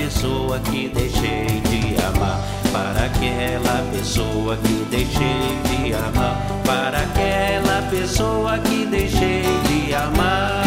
pessoa que deixei de amar, para aquela pessoa que deixei de amar, para aquela pessoa que deixei de amar.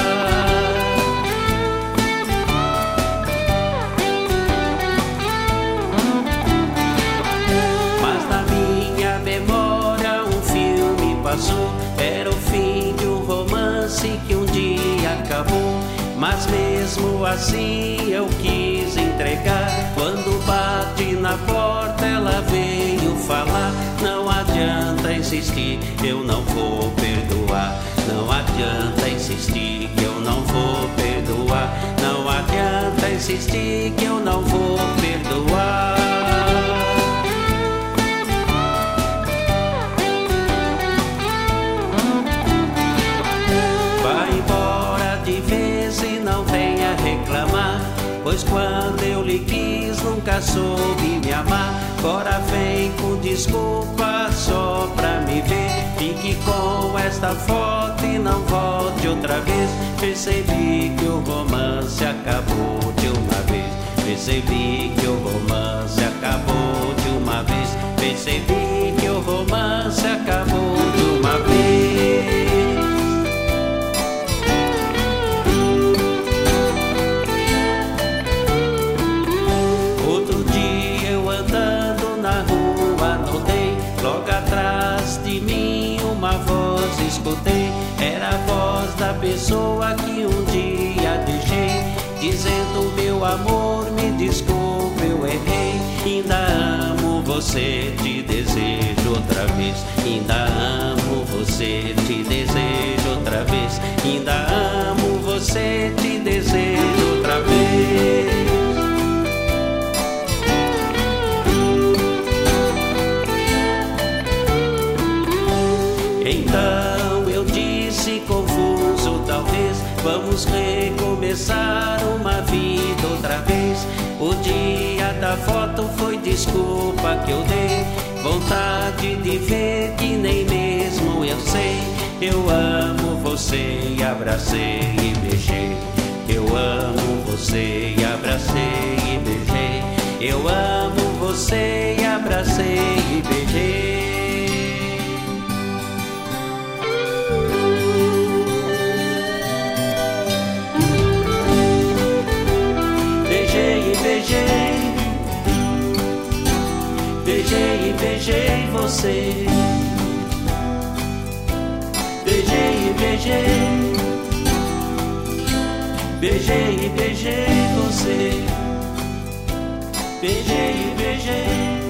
Mas na minha memória um filme passou, era o fim de um romance que um dia acabou. Mas mesmo assim eu quis entregar. Quando bati na porta ela veio falar: não adianta insistir, eu não vou perdoar. Não adianta insistir que eu não vou perdoar. Não adianta insistir que eu não vou perdoar. Pois quando eu lhe quis nunca soube me amar. Agora vem com desculpa só pra me ver. Fique com esta foto e não volte outra vez. Percebi que o romance acabou de uma vez. Percebi que o romance acabou de uma vez. Percebi que o romance acabou de uma vez. Uma voz escutei, era a voz da pessoa que um dia deixei, dizendo: meu amor, me desculpe, eu errei. Ainda amo você, te desejo outra vez. Ainda amo você, te desejo outra vez. Ainda amo você, te desejo outra vez. Então eu disse confuso, talvez vamos recomeçar uma vida outra vez. O dia da foto foi desculpa que eu dei, vontade de ver que nem mesmo eu sei. Eu amo você e abracei e beijei. Eu amo você e abracei e beijei. Eu amo você e abracei e beijei. Beijei e beijei você. Beijei e beijei. Beijei e beijei você. Beijei e beijei.